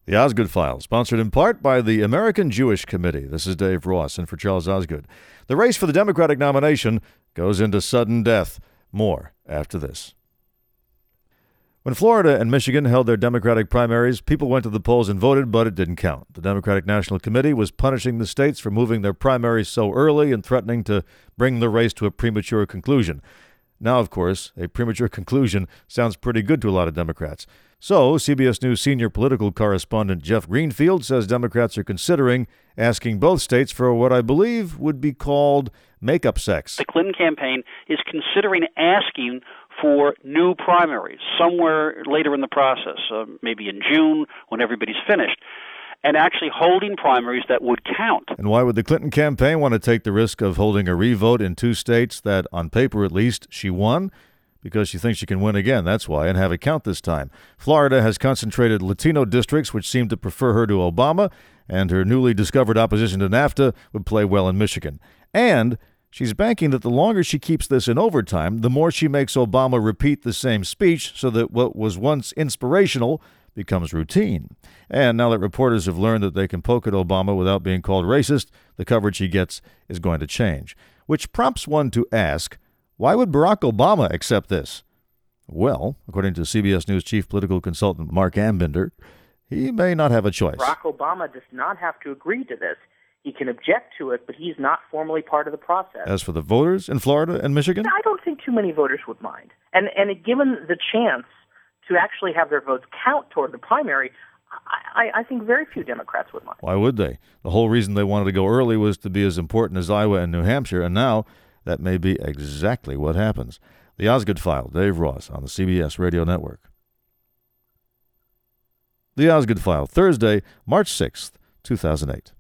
The Osgood File, sponsored in part by the American Jewish Committee. This is Dave Ross, and for Charles Osgood. The race for the Democratic nomination goes into sudden death. More after this. When Florida and Michigan held their Democratic primaries, people went to the polls and voted, but it didn't count. The Democratic National Committee was punishing the states for moving their primaries so early and threatening to bring the race to a premature conclusion. Now, of course, a premature conclusion sounds pretty good to a lot of Democrats. So, CBS News senior political correspondent Jeff Greenfield says Democrats are considering asking both states for what I believe would be called make-up sex. The Clinton campaign is considering asking for new primaries somewhere later in the process, maybe in June when everybody's finished, and actually holding primaries that would count. And why would the Clinton campaign want to take the risk of holding a revote in two states that, on paper at least, she won? Because she thinks she can win again, that's why, and have it count this time. Florida has concentrated Latino districts which seem to prefer her to Obama, and her newly discovered opposition to NAFTA would play well in Michigan. And she's banking that the longer she keeps this in overtime, the more she makes Obama repeat the same speech so that what was once inspirational becomes routine. And now that reporters have learned that they can poke at Obama without being called racist, the coverage he gets is going to change. Which prompts one to ask, why would Barack Obama accept this? Well, according to CBS News chief political consultant Mark Ambinder, he may not have a choice. Barack Obama does not have to agree to this. He can object to it, but he's not formally part of the process. As for the voters in Florida and Michigan? I don't think too many voters would mind. And given the chance to actually have their votes count toward the primary, I think very few Democrats would mind. Why would they? The whole reason they wanted to go early was to be as important as Iowa and New Hampshire, and now that may be exactly what happens. The Osgood File, Dave Ross on the CBS Radio Network. The Osgood File, Thursday, March 6th, 2008.